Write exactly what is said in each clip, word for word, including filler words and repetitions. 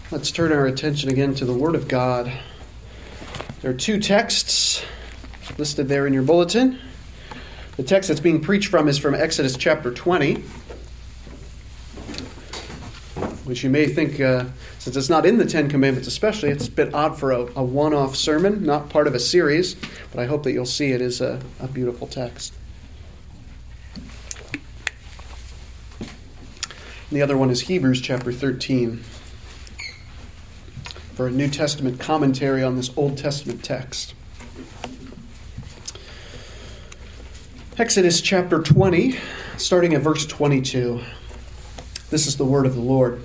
Let's turn our attention again to the Word of God. There are two texts listed there in your bulletin. The text that's being preached from is from Exodus chapter twenty, which you may think, uh, since it's not in the Ten Commandments especially, it's a bit odd for a, a one-off sermon, not part of a series, but I hope that you'll see it is a, a beautiful text. And the other one is Hebrews chapter thirteen, for a New Testament commentary on this Old Testament text. Exodus chapter twenty, starting at verse twenty-two. This is the word of the Lord.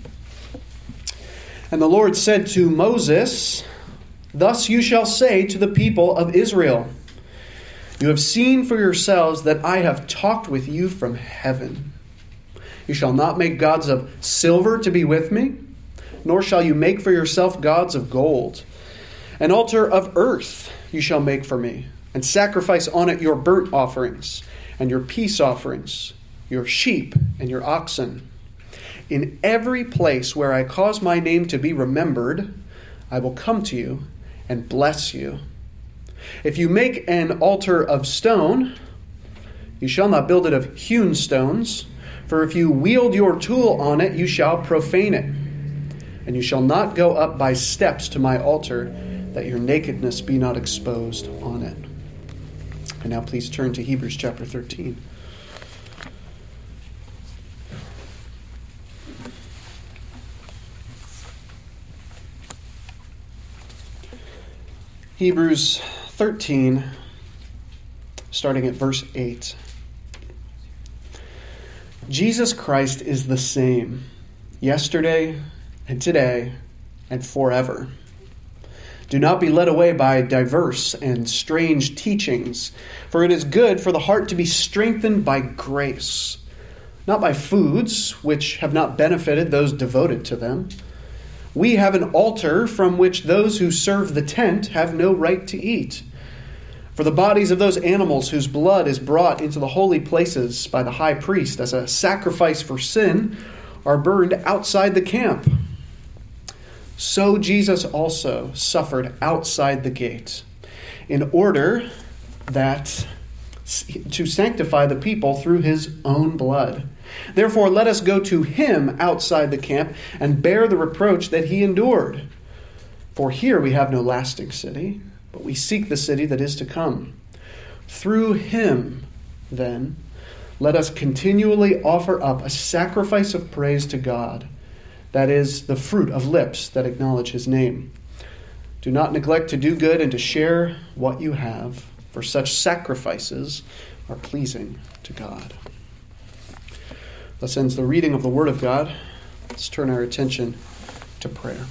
And the Lord said to Moses, "Thus you shall say to the people of Israel, you have seen for yourselves that I have talked with you from heaven. You shall not make gods of silver to be with me, nor shall you make for yourself gods of gold. An altar of earth you shall make for me, and sacrifice on it your burnt offerings, and your peace offerings, your sheep, and your oxen. In every place where I cause my name to be remembered, I will come to you and bless you. If you make an altar of stone, you shall not build it of hewn stones, for if you wield your tool on it, you shall profane it. And you shall not go up by steps to my altar, that your nakedness be not exposed on it." And now please turn to Hebrews chapter thirteen. Hebrews thirteen, starting at verse eight. Jesus Christ is the same yesterday and today and forever. Do not be led away by diverse and strange teachings, for it is good for the heart to be strengthened by grace, not by foods which have not benefited those devoted to them. We have an altar from which those who serve the tent have no right to eat. For the bodies of those animals whose blood is brought into the holy places by the high priest as a sacrifice for sin are burned outside the camp. So Jesus also suffered outside the gate, in order that to sanctify the people through his own blood. Therefore, let us go to him outside the camp and bear the reproach that he endured. For here we have no lasting city, but we seek the city that is to come. Through him, then, let us continually offer up a sacrifice of praise to God, that is, the fruit of lips that acknowledge his name. Do not neglect to do good and to share what you have, for such sacrifices are pleasing to God." Thus ends the reading of the Word of God. Let's turn our attention to prayer.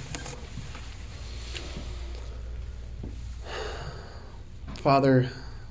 Father,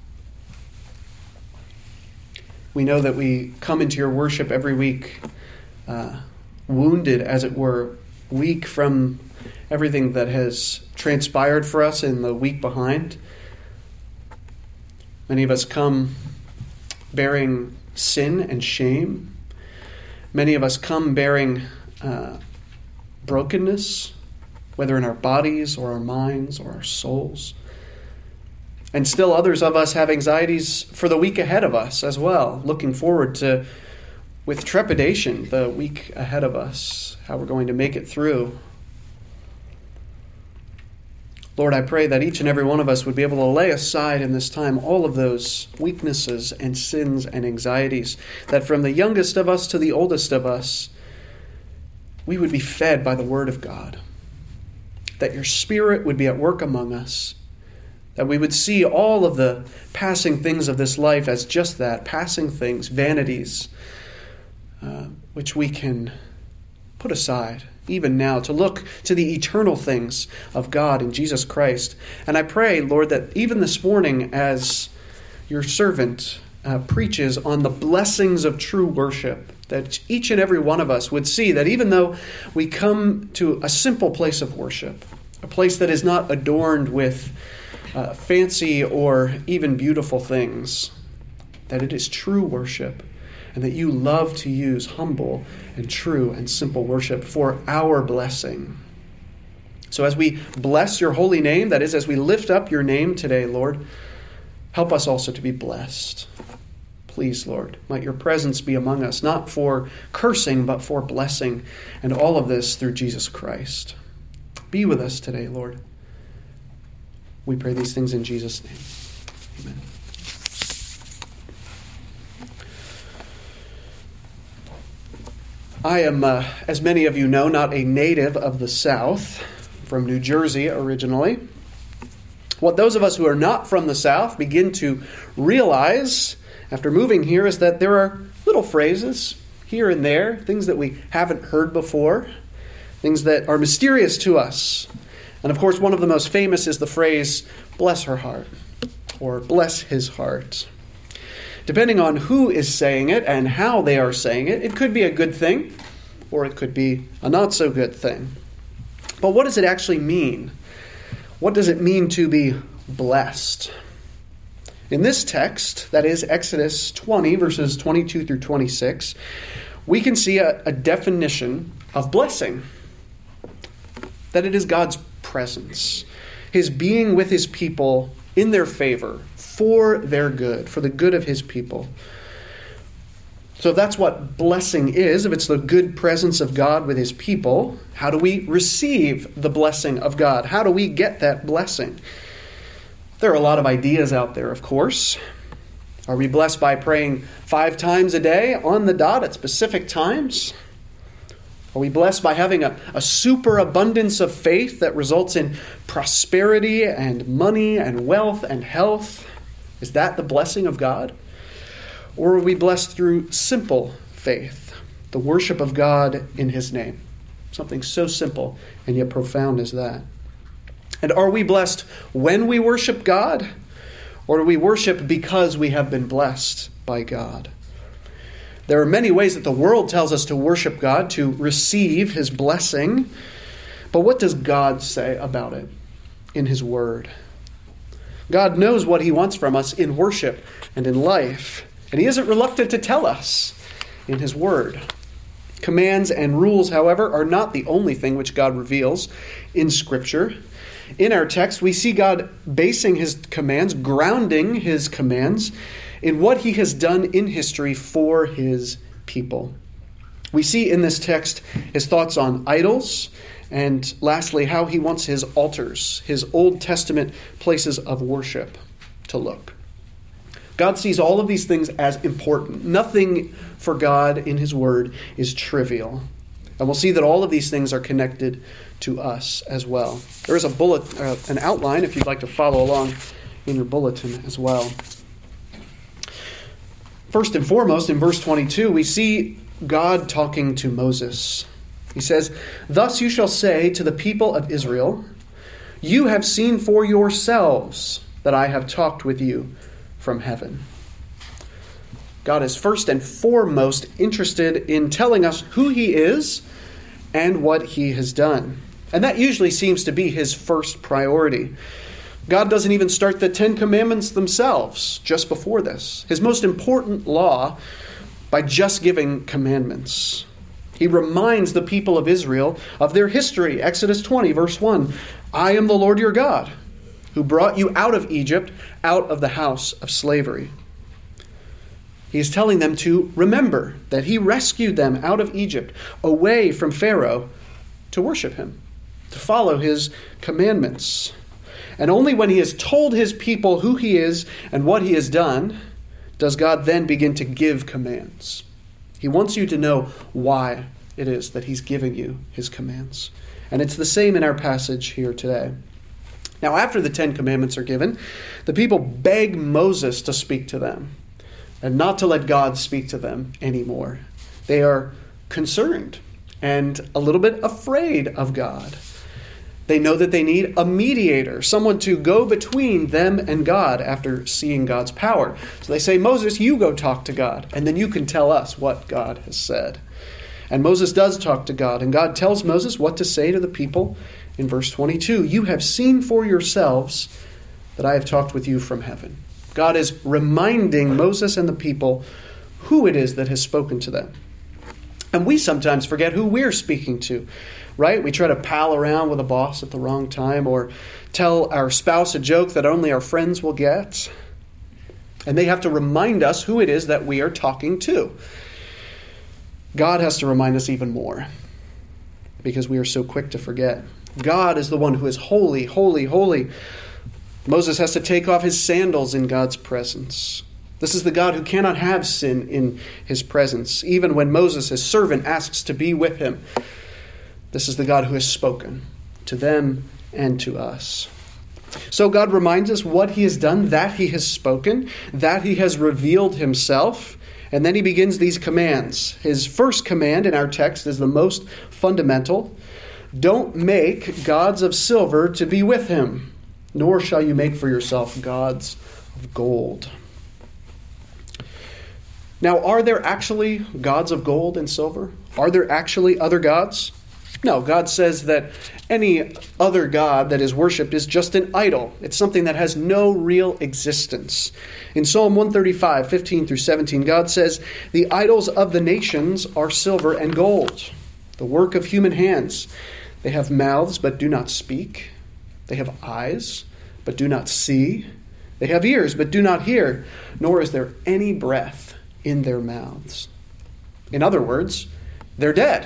we know that we come into your worship every week uh, wounded, as it were, weak from everything that has transpired for us in the week behind. Many of us come bearing sin and shame. Many of us come bearing uh, brokenness, whether in our bodies or our minds or our souls. And still others of us have anxieties for the week ahead of us as well, looking forward to, with trepidation, the week ahead of us, how we're going to make it through. Lord, I pray that each and every one of us would be able to lay aside in this time all of those weaknesses and sins and anxieties, that from the youngest of us to the oldest of us, we would be fed by the Word of God, that your Spirit would be at work among us, that we would see all of the passing things of this life as just that, passing things, vanities, uh, which we can put aside even now, to look to the eternal things of God in Jesus Christ. And I pray, Lord, that even this morning as your servant uh, preaches on the blessings of true worship, that each and every one of us would see that even though we come to a simple place of worship, a place that is not adorned with uh, fancy or even beautiful things, that it is true worship, and that you love to use humble and true and simple worship for our blessing So as we bless your holy name, that is, as we lift up your name today, Lord, help us also to be blessed. Please, Lord, let your presence be among us, not for cursing, but for blessing, and all of this through Jesus Christ. Be with us today, Lord. We pray these things in Jesus' name. Amen. I am, uh, as many of you know, not a native of the South, from New Jersey originally. What those of us who are not from the South begin to realize after moving here is that there are little phrases here and there, things that we haven't heard before, things that are mysterious to us. And of course, one of the most famous is the phrase, bless her heart, or bless his heart. Depending on who is saying it and how they are saying it, it could be a good thing, or it could be a not so good thing. But what does it actually mean? What does it mean to be blessed? In this text, that is Exodus twenty, verses twenty-two through twenty-six, we can see a, a definition of blessing. That it is God's presence, his being with his people in their favor, for their good, for the good of his people. So if that's what blessing is, if it's the good presence of God with his people, how do we receive the blessing of God? How do we get that blessing? There are a lot of ideas out there, of course. Are we blessed by praying five times a day on the dot at specific times? Are we blessed by having a, a superabundance of faith that results in prosperity and money and wealth and health? Is that the blessing of God? Or are we blessed through simple faith, the worship of God in his name? Something so simple and yet profound as that. And are we blessed when we worship God? Or do we worship because we have been blessed by God? There are many ways that the world tells us to worship God, to receive his blessing. But what does God say about it in his word? God knows what he wants from us in worship and in life. And he isn't reluctant to tell us in his word. Commands and rules, however, are not the only thing which God reveals in Scripture. In our text, we see God basing his commands, grounding his commands in what he has done in history for his people. We see in this text his thoughts on idols, and lastly, how he wants his altars, his Old Testament places of worship, to look. God sees all of these things as important. Nothing for God in his word is trivial. And we'll see that all of these things are connected to us as well. There is a bullet, uh, an outline, if you'd like to follow along in your bulletin as well. First and foremost, in verse twenty-two, we see God talking to Moses. He says, "Thus you shall say to the people of Israel, you have seen for yourselves that I have talked with you from heaven." God is first and foremost interested in telling us who he is and what he has done. And that usually seems to be his first priority. God doesn't even start the Ten Commandments themselves just before this. His most important law by just giving commandments. He reminds the people of Israel of their history. Exodus twenty, verse one, "I am the Lord your God, who brought you out of Egypt, out of the house of slavery." He is telling them to remember that he rescued them out of Egypt, away from Pharaoh, to worship him, to follow his commandments. And only when he has told his people who he is and what he has done, does God then begin to give commands. He wants you to know why it is that he's giving you his commands. And it's the same in our passage here today. Now, after the Ten Commandments are given, the people beg Moses to speak to them and not to let God speak to them anymore. They are concerned and a little bit afraid of God. They know that they need a mediator, someone to go between them and God after seeing God's power. So they say, "Moses, you go talk to God, and then you can tell us what God has said." And Moses does talk to God, and God tells Moses what to say to the people in verse twenty-two. "You have seen for yourselves that I have talked with you from heaven." God is reminding Moses and the people who it is that has spoken to them. And we sometimes forget who we're speaking to, right? We try to pal around with a boss at the wrong time or tell our spouse a joke that only our friends will get. And they have to remind us who it is that we are talking to. God has to remind us even more because we are so quick to forget. God is the one who is holy, holy, holy. Moses has to take off his sandals in God's presence. This is the God who cannot have sin in his presence, even when Moses, his servant, asks to be with him. This is the God who has spoken to them and to us. So God reminds us what he has done, that he has spoken, that he has revealed himself, and then he begins these commands. His first command in our text is the most fundamental. Don't make gods of silver to be with him, nor shall you make for yourself gods of gold. Now, are there actually gods of gold and silver? Are there actually other gods? No, God says that any other god that is worshipped is just an idol. It's something that has no real existence. In Psalm one thirty-five, fifteen through seventeen, God says, "The idols of the nations are silver and gold, the work of human hands. They have mouths but do not speak. They have eyes but do not see. They have ears but do not hear, nor is there any breath in their mouths." In other words, they're dead.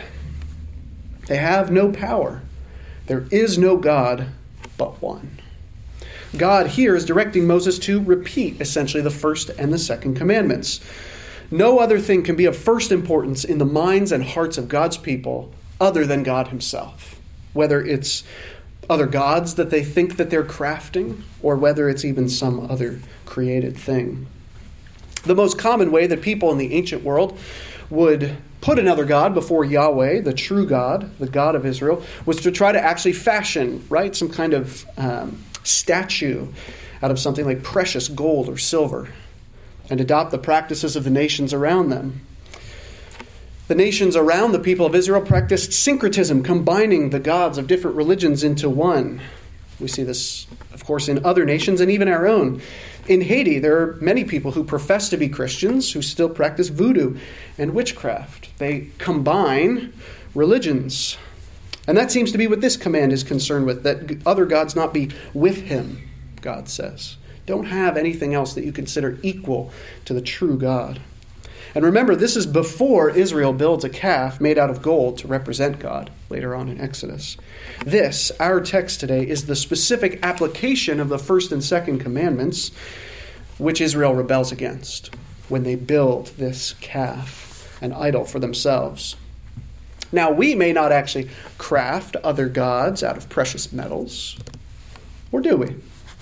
They have no power. There is no God but one. God here is directing Moses to repeat essentially the first and the second commandments. No other thing can be of first importance in the minds and hearts of God's people other than God himself. Whether it's other gods that they think that they're crafting, or whether it's even some other created thing. The most common way that people in the ancient world would put another god before Yahweh, the true God, the God of Israel, was to try to actually fashion, right, some kind of um, statue out of something like precious gold or silver and adopt the practices of the nations around them. The nations around the people of Israel practiced syncretism, combining the gods of different religions into one. We see this, of course, in other nations and even our own. In Haiti, there are many people who profess to be Christians who still practice voodoo and witchcraft. They combine religions. And that seems to be what this command is concerned with, that other gods not be with him, God says. Don't have anything else that you consider equal to the true God. And remember, this is before Israel builds a calf made out of gold to represent God later on in Exodus. This, our text today, is the specific application of the first and second commandments, which Israel rebels against when they build this calf, an idol for themselves. Now, we may not actually craft other gods out of precious metals, or do we?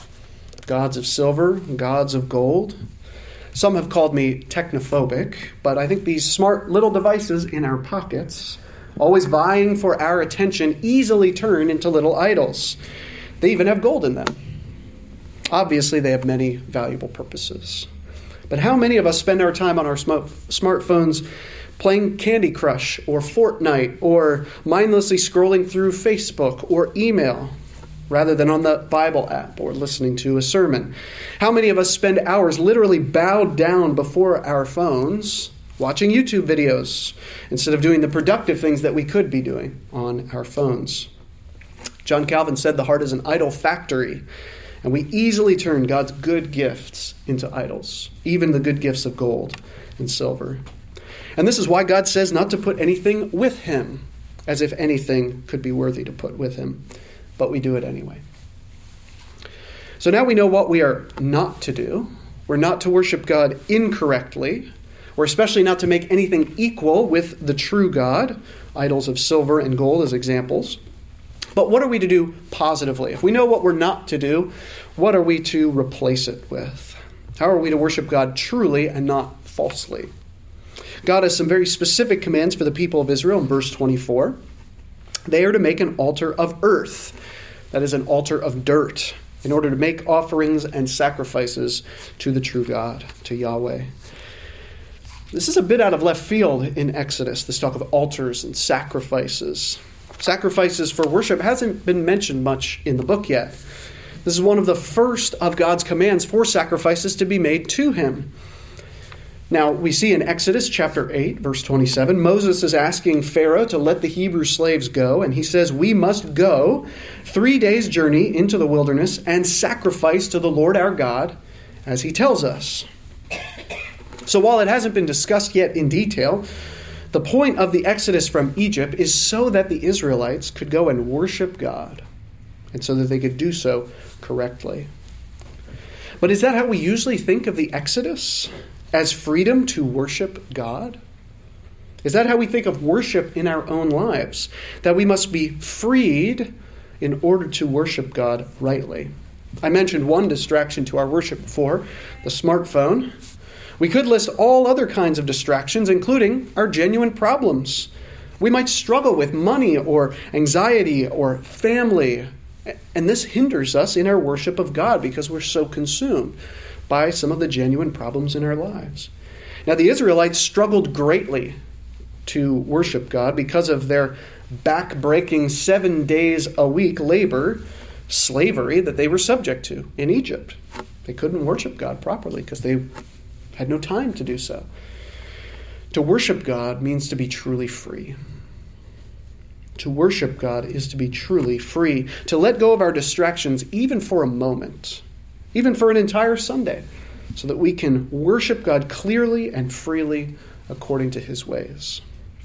Gods of silver, gods of gold. Some have called me technophobic, but I think these smart little devices in our pockets, always vying for our attention, easily turn into little idols. They even have gold in them. Obviously, they have many valuable purposes. But how many of us spend our time on our sm- smartphones playing Candy Crush or Fortnite or mindlessly scrolling through Facebook or email, rather than on the Bible app or listening to a sermon? How many of us spend hours literally bowed down before our phones watching YouTube videos instead of doing the productive things that we could be doing on our phones? John Calvin said the heart is an idol factory, and we easily turn God's good gifts into idols, even the good gifts of gold and silver. And this is why God says not to put anything with him, as if anything could be worthy to put with him. But we do it anyway. So now we know what we are not to do. We're not to worship God incorrectly. We're especially not to make anything equal with the true God, idols of silver and gold as examples. But what are we to do positively? If we know what we're not to do, what are we to replace it with? How are we to worship God truly and not falsely? God has some very specific commands for the people of Israel in verse twenty-four. They are to make an altar of earth, that is an altar of dirt, in order to make offerings and sacrifices to the true God, to Yahweh. This is a bit out of left field in Exodus, this talk of altars and sacrifices. Sacrifices for worship hasn't been mentioned much in the book yet. This is one of the first of God's commands for sacrifices to be made to him. Now, we see in Exodus chapter eight, verse twenty-seven, Moses is asking Pharaoh to let the Hebrew slaves go, and he says, "We must go three days' journey into the wilderness and sacrifice to the Lord our God, as he tells us." So while it hasn't been discussed yet in detail, the point of the Exodus from Egypt is so that the Israelites could go and worship God, and so that they could do so correctly. But is that how we usually think of the Exodus? As freedom to worship God? Is that how we think of worship in our own lives? That we must be freed in order to worship God rightly? I mentioned one distraction to our worship before, the smartphone. We could list all other kinds of distractions, including our genuine problems. We might struggle with money or anxiety or family, and this hinders us in our worship of God because we're so consumed by some of the genuine problems in our lives. Now, the Israelites struggled greatly to worship God because of their back-breaking seven days a week labor, slavery that they were subject to in Egypt. They couldn't worship God properly because they had no time to do so. To worship God means to be truly free. To worship God is to be truly free, to let go of our distractions even for a moment, even for an entire Sunday, so that we can worship God clearly and freely according to his ways.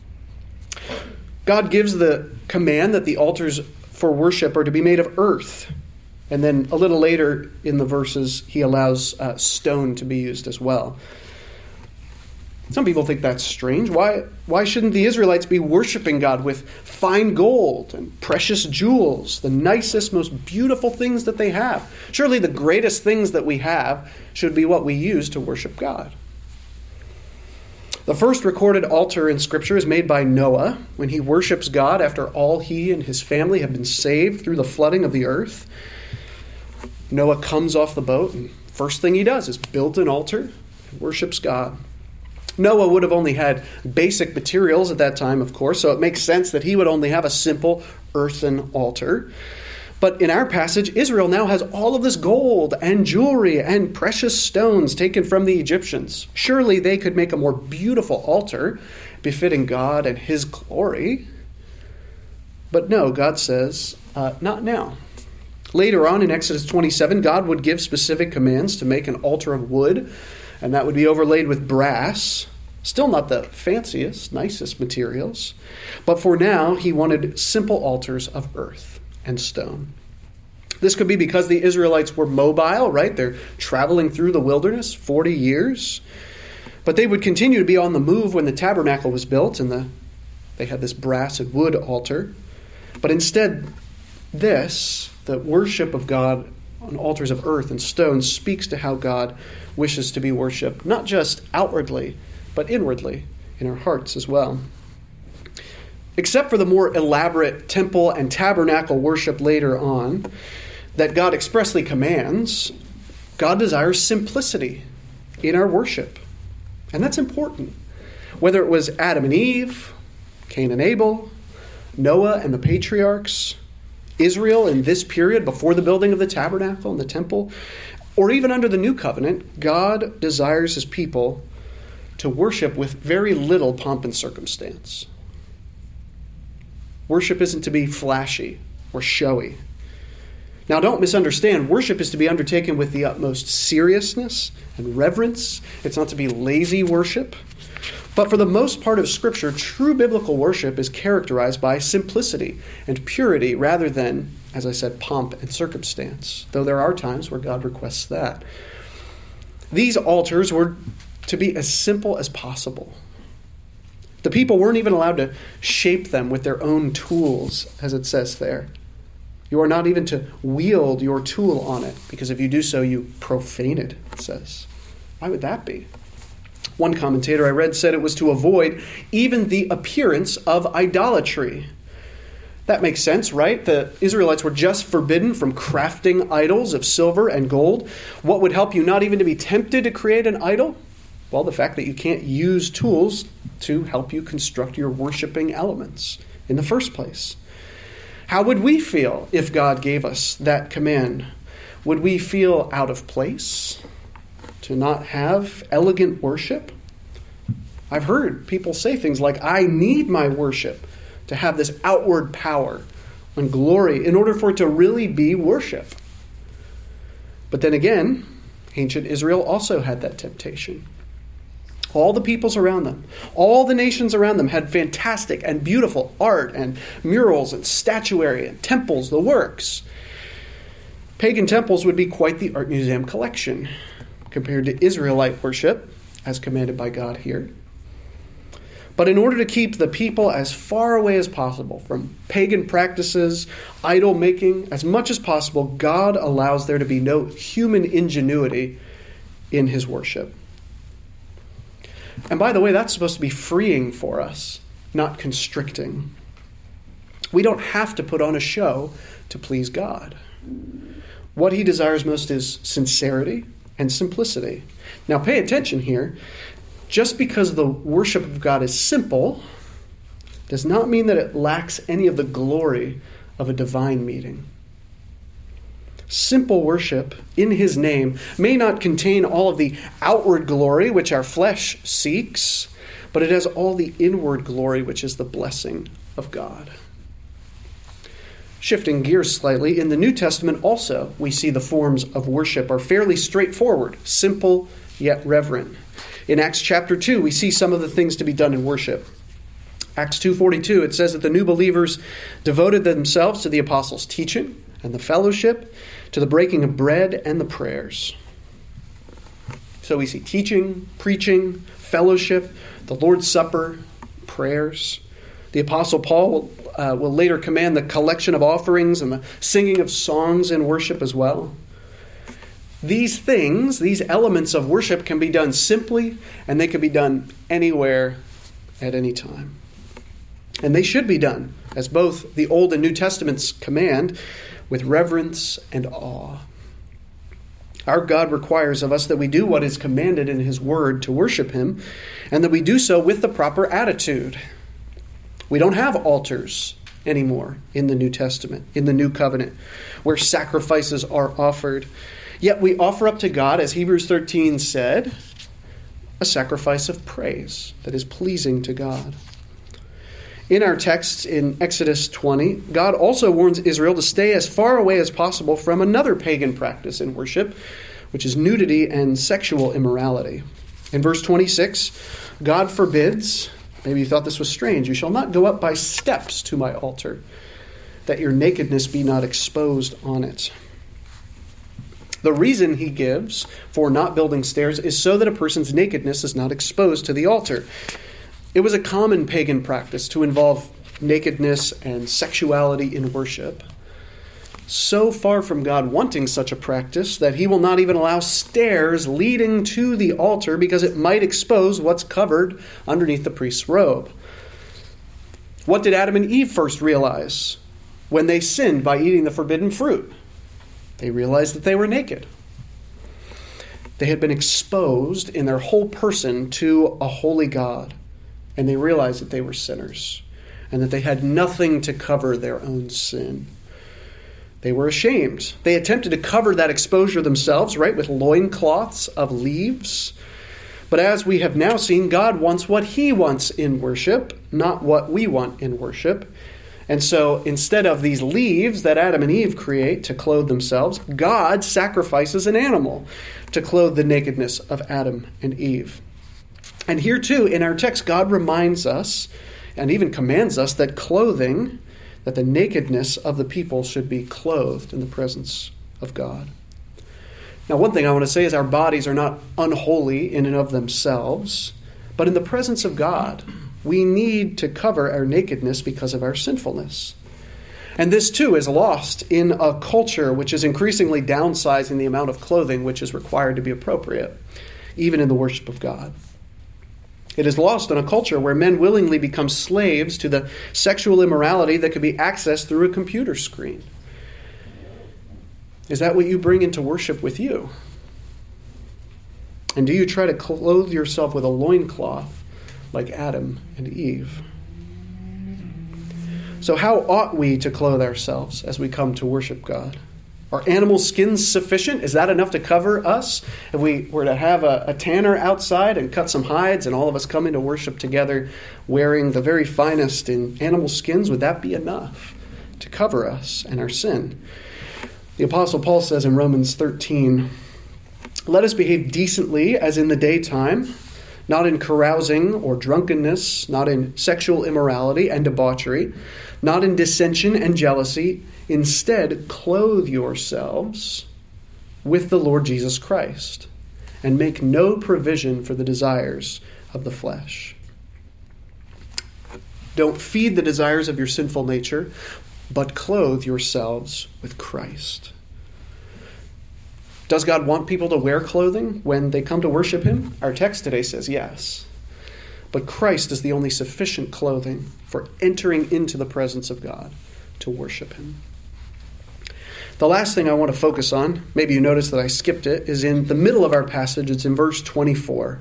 God gives the command that the altars for worship are to be made of earth. And then a little later in the verses, he allows uh, stone to be used as well. Some people think that's strange. Why, why shouldn't the Israelites be worshiping God with fine gold and precious jewels, the nicest, most beautiful things that they have? Surely the greatest things that we have should be what we use to worship God. The first recorded altar in Scripture is made by Noah when he worships God after all he and his family have been saved through the flooding of the earth. Noah comes off the boat, and first thing he does is build an altar and worships God. Noah would have only had basic materials at that time, of course, so it makes sense that he would only have a simple earthen altar. But in our passage, Israel now has all of this gold and jewelry and precious stones taken from the Egyptians. Surely they could make a more beautiful altar befitting God and his glory. But no, God says, uh, not now. Later on in Exodus twenty-seven, God would give specific commands to make an altar of wood, and that would be overlaid with brass. Still not the fanciest, nicest materials. But for now, he wanted simple altars of earth and stone. This could be because the Israelites were mobile, right? They're traveling through the wilderness forty years. But they would continue to be on the move when the tabernacle was built, and the, they had this brass and wood altar. But instead, this, the worship of God on altars of earth and stone, speaks to how God wishes to be worshipped, not just outwardly, but inwardly in our hearts as well. Except for the more elaborate temple and tabernacle worship later on that God expressly commands, God desires simplicity in our worship. And that's important. Whether it was Adam and Eve, Cain and Abel, Noah and the patriarchs, Israel in this period before the building of the tabernacle and the temple, or even under the new covenant, God desires his people to worship with very little pomp and circumstance. Worship isn't to be flashy or showy. Now, don't misunderstand. Worship is to be undertaken with the utmost seriousness and reverence. It's not to be lazy worship. But for the most part of Scripture, true biblical worship is characterized by simplicity and purity rather than, as I said, pomp and circumstance, though there are times where God requests that. These altars were to be as simple as possible. The people weren't even allowed to shape them with their own tools, as it says there. You are not even to wield your tool on it, because if you do so, you profane it, it says. Why would that be? One commentator I read said it was to avoid even the appearance of idolatry. That makes sense, right? The Israelites were just forbidden from crafting idols of silver and gold. What would help you not even to be tempted to create an idol? Well, the fact that you can't use tools to help you construct your worshiping elements in the first place. How would we feel if God gave us that command? Would we feel out of place to not have elegant worship? I've heard people say things like, I need my worship to have this outward power and glory in order for it to really be worship. But then again, ancient Israel also had that temptation. All the peoples around them, all the nations around them had fantastic and beautiful art and murals and statuary and temples, the works. Pagan temples would be quite the art museum collection compared to Israelite worship, as commanded by God here. But in order to keep the people as far away as possible from pagan practices, idol making, as much as possible, God allows there to be no human ingenuity in his worship. And by the way, that's supposed to be freeing for us, not constricting. We don't have to put on a show to please God. What he desires most is sincerity and simplicity. Now pay attention here. Just because the worship of God is simple does not mean that it lacks any of the glory of a divine meeting. Simple worship in his name may not contain all of the outward glory which our flesh seeks, but it has all the inward glory which is the blessing of God. Shifting gears slightly, in the New Testament also we see the forms of worship are fairly straightforward, simple yet reverent. In Acts chapter two, we see some of the things to be done in worship. Acts two forty-two, it says that the new believers devoted themselves to the apostles' teaching and the fellowship, to the breaking of bread and the prayers. So we see teaching, preaching, fellowship, the Lord's Supper, prayers. The Apostle Paul will, uh, will later command the collection of offerings and the singing of songs in worship as well. These things, these elements of worship can be done simply, and they can be done anywhere at any time. And they should be done, as both the Old and New Testaments command, with reverence and awe. Our God requires of us that we do what is commanded in his word to worship him, and that we do so with the proper attitude. We don't have altars anymore in the New Testament, in the New Covenant, where sacrifices are offered. Yet we offer up to God, as Hebrews thirteen said, a sacrifice of praise that is pleasing to God. In our text in Exodus twenty, God also warns Israel to stay as far away as possible from another pagan practice in worship, which is nudity and sexual immorality. In verse twenty-six, God forbids, maybe you thought this was strange, you shall not go up by steps to my altar, that your nakedness be not exposed on it. The reason he gives for not building stairs is so that a person's nakedness is not exposed to the altar. It was a common pagan practice to involve nakedness and sexuality in worship. So far from God wanting such a practice that he will not even allow stairs leading to the altar because it might expose what's covered underneath the priest's robe. What did Adam and Eve first realize when they sinned by eating the forbidden fruit? They realized that they were naked. They had been exposed in their whole person to a holy God. And they realized that they were sinners and that they had nothing to cover their own sin. They were ashamed. They attempted to cover that exposure themselves, right, with loincloths of leaves. But as we have now seen, God wants what he wants in worship, not what we want in worship. And so instead of these leaves that Adam and Eve create to clothe themselves, God sacrifices an animal to clothe the nakedness of Adam and Eve. And here too, in our text, God reminds us and even commands us that clothing, that the nakedness of the people should be clothed in the presence of God. Now, one thing I want to say is our bodies are not unholy in and of themselves, but in the presence of God, we need to cover our nakedness because of our sinfulness. And this too is lost in a culture which is increasingly downsizing the amount of clothing which is required to be appropriate, even in the worship of God. It is lost in a culture where men willingly become slaves to the sexual immorality that can be accessed through a computer screen. Is that what you bring into worship with you? And do you try to clothe yourself with a loincloth like Adam and Eve? So how ought we to clothe ourselves as we come to worship God? Are animal skins sufficient? Is that enough to cover us? If we were to have a, a tanner outside and cut some hides and all of us come into worship together wearing the very finest in animal skins, would that be enough to cover us and our sin? The Apostle Paul says in Romans thirteen, "Let us behave decently as in the daytime, not in carousing or drunkenness, not in sexual immorality and debauchery, not in dissension and jealousy. Instead, clothe yourselves with the Lord Jesus Christ, and make no provision for the desires of the flesh." Don't feed the desires of your sinful nature, but clothe yourselves with Christ. Does God want people to wear clothing when they come to worship him? Our text today says yes. But Christ is the only sufficient clothing for entering into the presence of God to worship him. The last thing I want to focus on, maybe you noticed that I skipped it, is in the middle of our passage. It's in verse twenty-four.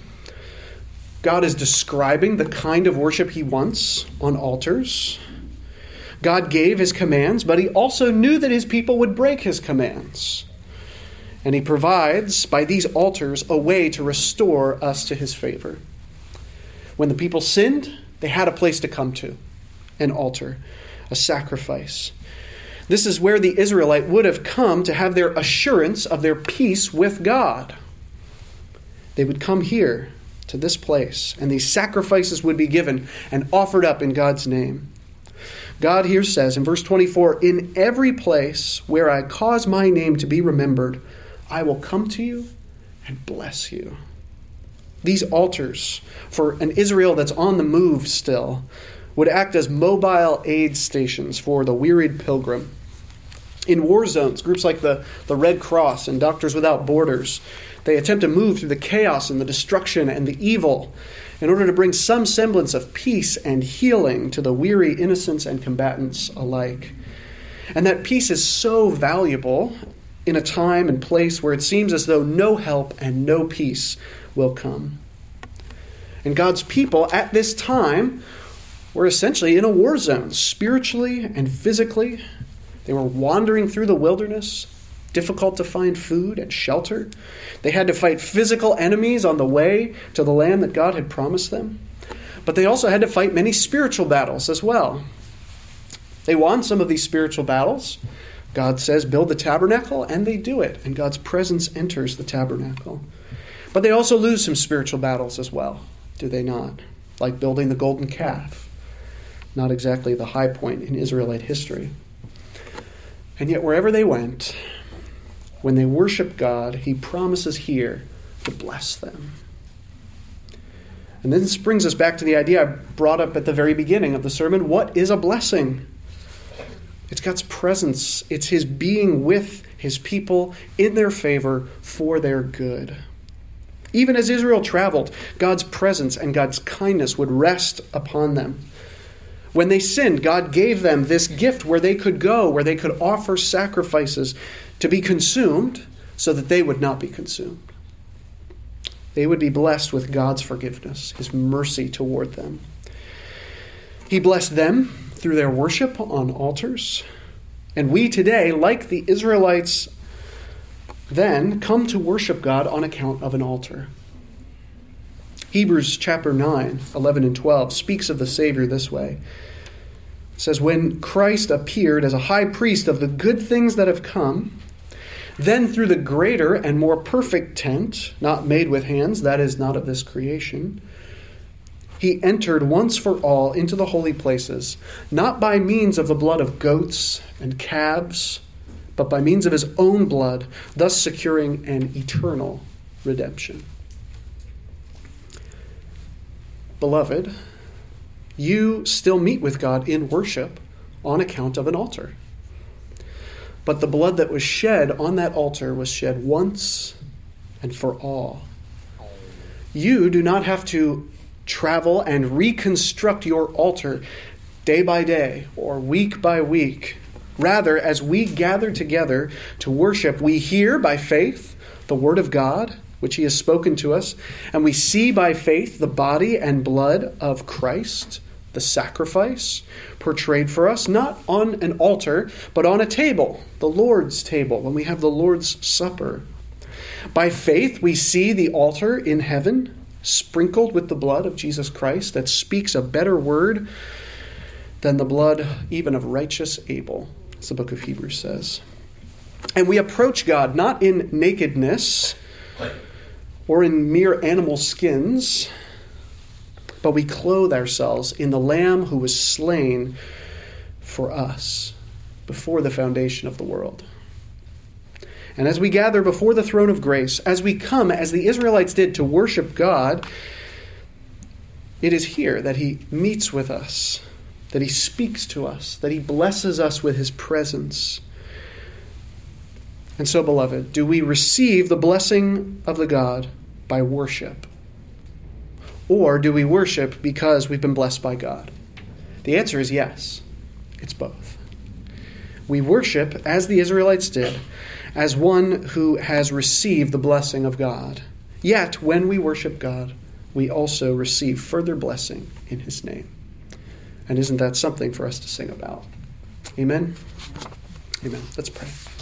God is describing the kind of worship he wants on altars. God gave his commands, but he also knew that his people would break his commands. And he provides, by these altars, a way to restore us to his favor. When the people sinned, they had a place to come to, an altar, a sacrifice. This is where the Israelite would have come to have their assurance of their peace with God. They would come here to this place, and these sacrifices would be given and offered up in God's name. God here says in verse twenty-four, "In every place where I cause my name to be remembered, I will come to you and bless you." These altars, for an Israel that's on the move still, would act as mobile aid stations for the wearied pilgrim. In war zones, groups like the, the Red Cross and Doctors Without Borders, they attempt to move through the chaos and the destruction and the evil in order to bring some semblance of peace and healing to the weary innocents and combatants alike. And that peace is so valuable in a time and place where it seems as though no help and no peace will come. And God's people at this time were essentially in a war zone, spiritually and physically. They were wandering through the wilderness, difficult to find food and shelter. They had to fight physical enemies on the way to the land that God had promised them. But they also had to fight many spiritual battles as well. They won some of these spiritual battles. God says, build the tabernacle, and they do it. And God's presence enters the tabernacle. But they also lose some spiritual battles as well, do they not? Like building the golden calf. Not exactly the high point in Israelite history. And yet wherever they went, when they worship God, he promises here to bless them. And then this brings us back to the idea I brought up at the very beginning of the sermon. What is a blessing? It's God's presence. It's his being with his people in their favor for their good. Even as Israel traveled, God's presence and God's kindness would rest upon them. When they sinned, God gave them this gift where they could go, where they could offer sacrifices to be consumed so that they would not be consumed. They would be blessed with God's forgiveness, his mercy toward them. He blessed them through their worship on altars. And we today, like the Israelites then, come to worship God on account of an altar. Hebrews chapter nine, eleven and twelve speaks of the Savior this way. It says, "When Christ appeared as a high priest of the good things that have come, then through the greater and more perfect tent, not made with hands, that is not of this creation, he entered once for all into the holy places, not by means of the blood of goats and calves, but by means of his own blood, thus securing an eternal redemption." Beloved, you still meet with God in worship on account of an altar. But the blood that was shed on that altar was shed once and for all. You do not have to travel and reconstruct your altar day by day or week by week. Rather, as we gather together to worship, we hear by faith the word of God, which he has spoken to us, and we see by faith the body and blood of Christ, the sacrifice portrayed for us, not on an altar, but on a table, the Lord's table, when we have the Lord's Supper. By faith, we see the altar in heaven sprinkled with the blood of Jesus Christ that speaks a better word than the blood even of righteous Abel, as the book of Hebrews says. And we approach God not in nakedness or in mere animal skins, but we clothe ourselves in the Lamb who was slain for us before the foundation of the world. And as we gather before the throne of grace, as we come, as the Israelites did, to worship God, it is here that he meets with us, that he speaks to us, that he blesses us with his presence. And so, beloved, do we receive the blessing of the God by worship? Or do we worship because we've been blessed by God? The answer is yes. It's both. We worship, as the Israelites did, as one who has received the blessing of God. Yet, when we worship God, we also receive further blessing in his name. And isn't that something for us to sing about? Amen? Amen. Let's pray.